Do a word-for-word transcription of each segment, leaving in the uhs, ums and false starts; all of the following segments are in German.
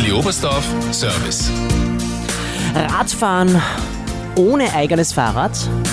Willi Oberstdorf Service. Radfahren ohne eigenes Fahrrad?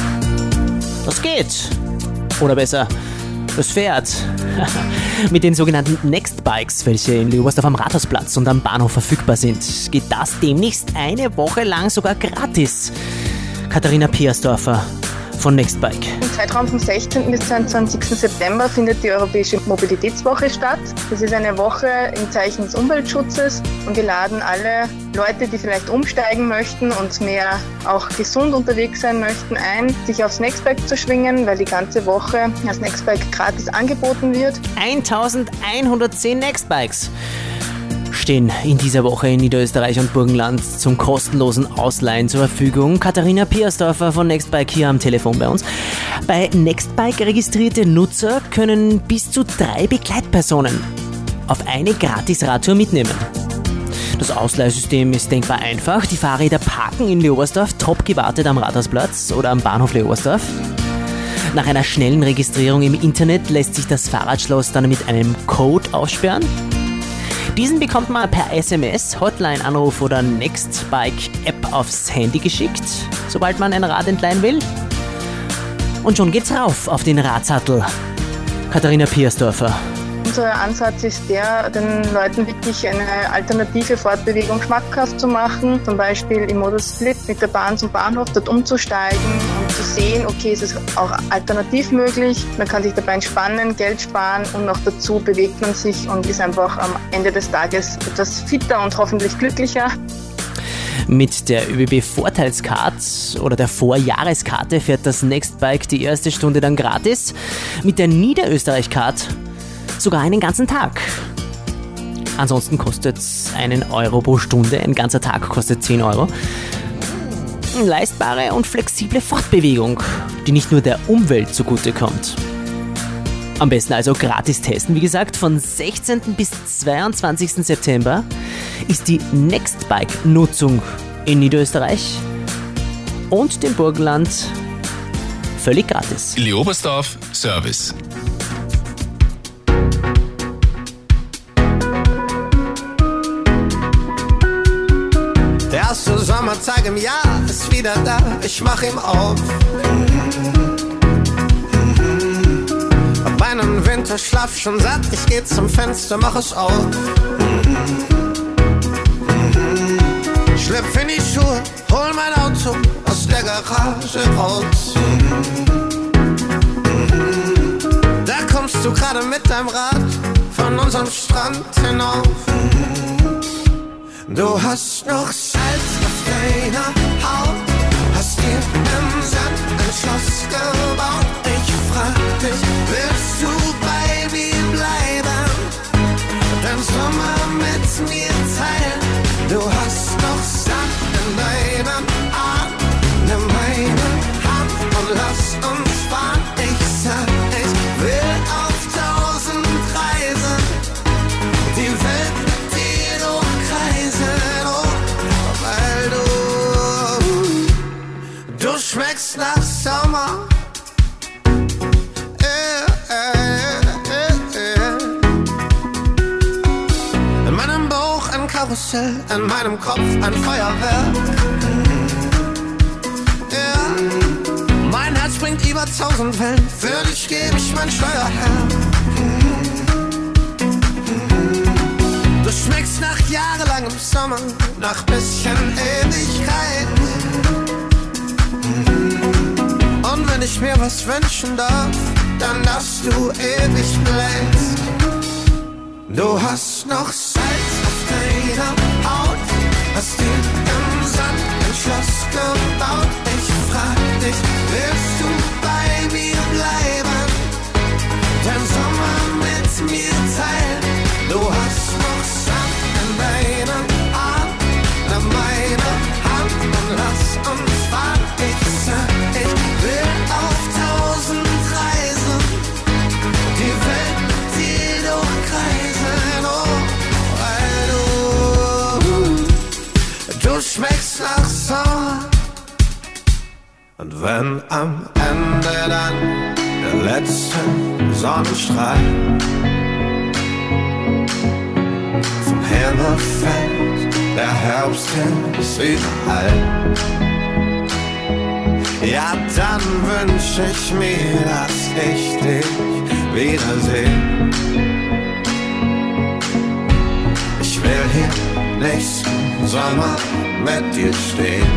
Das geht. Oder besser, das fährt. Mit den sogenannten Nextbikes, welche in Leobersdorf am Rathausplatz und am Bahnhof verfügbar sind, geht das demnächst eine Woche lang sogar gratis. Katharina Piersdorfer von Nextbike. Im Zeitraum vom sechzehnten bis zweiundzwanzigsten September findet die Europäische Mobilitätswoche statt. Das ist eine Woche im Zeichen des Umweltschutzes und wir laden alle Leute, die vielleicht umsteigen möchten und mehr auch gesund unterwegs sein möchten, ein, sich aufs Nextbike zu schwingen, weil die ganze Woche das Nextbike gratis angeboten wird. eintausendeinhundertzehn Nextbikes stehen in dieser Woche in Niederösterreich und Burgenland zum kostenlosen Ausleihen zur Verfügung. Katharina Piersdorfer von Nextbike hier am Telefon bei uns. Bei Nextbike registrierte Nutzer können bis zu drei Begleitpersonen auf eine Gratis-Radtour mitnehmen. Das Ausleihsystem ist denkbar einfach. Die Fahrräder parken in Leobersdorf, top gewartet am Rathausplatz oder am Bahnhof Leobersdorf. Nach einer schnellen Registrierung im Internet lässt sich das Fahrradschloss dann mit einem Code aufsperren. Diesen bekommt man per S M S, Hotline-Anruf oder Nextbike-App aufs Handy geschickt, sobald man ein Rad entleihen will. Und schon geht's rauf auf den Radsattel. Katharina Piersdorfer. Unser Ansatz ist der, den Leuten wirklich eine alternative Fortbewegung schmackhaft zu machen. Zum Beispiel im Modus Split mit der Bahn zum Bahnhof dort umzusteigen und zu sehen, okay, ist es auch alternativ möglich. Man kann sich dabei entspannen, Geld sparen und noch dazu bewegt man sich und ist einfach am Ende des Tages etwas fitter und hoffentlich glücklicher. Mit der Ö B B-Vorteilskarte oder der Vorjahreskarte fährt das Nextbike die erste Stunde dann gratis. Mit der Niederösterreich-Card sogar einen ganzen Tag. Ansonsten kostet es einen Euro pro Stunde, ein ganzer Tag kostet zehn Euro. Leistbare und flexible Fortbewegung, die nicht nur der Umwelt zugutekommt. Am besten also gratis testen. Wie gesagt, von sechzehnten bis zweiundzwanzigsten September ist die Nextbike-Nutzung in Niederösterreich und dem Burgenland völlig gratis. Willi Oberstdorf Service. Der erste Sommertag im Jahr ist wieder da, ich mach ihm auf. Hab meinen Winterschlaf schon satt, ich geh zum Fenster, mach es auf. Schlüpf in die Schuhe, hol mein Auto aus der Garage raus. Da kommst du gerade mit deinem Rad von unserem Strand hinauf. Du hast noch Salz auf deiner Haut, hast dir im Sand ein Schloss gebaut. Ich frag dich, willst du bei mir bleiben, den Sommer mit mir teilen? Du hast noch Sand in deinem Arm, nimm meine Hand und lass uns fahren. Ich sag, ich will auf tausend Reisen, die Welt mit dir durchkreisen, oh, weil du, du schmeckst nach Sommer. Äh, äh, äh, äh. In meinem Bauch ein Karussell, in meinem Kopf ein Feuerwerk. Ja, mein Herz springt über tausend Wellen, für dich gebe ich mein Steuerherr. Du schmeckst nach jahrelangem Sommer, nach bisschen Ewigkeit. Und wenn ich mir was wünschen darf, dann dass du ewig bleibst. Du hast noch Salz auf deiner Haut, hast dir im Sand ein Schloss gebaut. Ich frag dich, willst du bei mir bleiben, den Sommer mit mir teilen? Du hast noch Sand in deinem Arm, nimm meine Hand und lass uns fahren. Ich sag, ich will auf tausend Reisen, die Welt mit dir durchkreisen, oh, weil du, du schmeckst nach Sommer. Und wenn am Ende dann der letzte Sonnenstrahl vom Himmel fällt, der Herbst ist überall. Ja, dann wünsch ich mir, dass ich dich wiedersehe. Ich will hier nächsten Sommer mit dir stehen.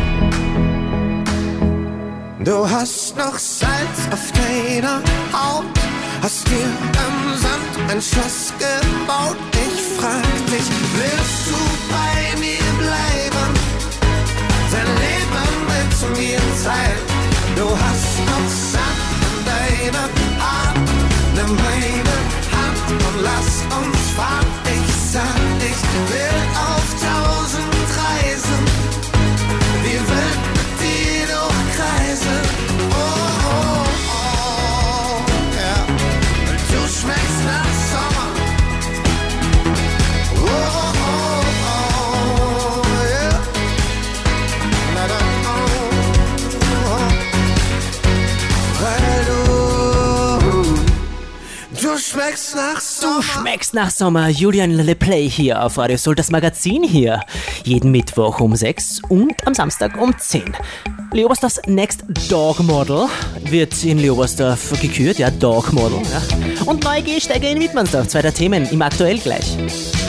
Du hast noch Salz auf deiner Haut, hast dir im Sand ein Schloss gebaut. Ich frag dich, willst du bei mir bleiben, dein Leben mit mir teilen? Du hast noch Sand in deiner Art, nimm meine Hand und lass uns fahren. Ich sag, ich will auf tausend Reisen, die Welt mit dir durchkreisen. Oh, oh, oh, ja, yeah. Du schmeckst nach Sommer. Oh, oh, oh, ja, yeah. Na dann, oh, oh. Weil du, du schmeckst nach Sommer. Du schmeckst nach Sommer. Julian LePlay hier auf Radio Soul, das Magazin hier. Jeden Mittwoch um sechs und am Samstag um zehn. Leobersdorfs Next Dog Model wird in Leobersdorf gekürt. Ja, Dog Model. Ja. Und neue Gehsteige in Wittmannsdorf. Zwei der Themen im Aktuell gleich.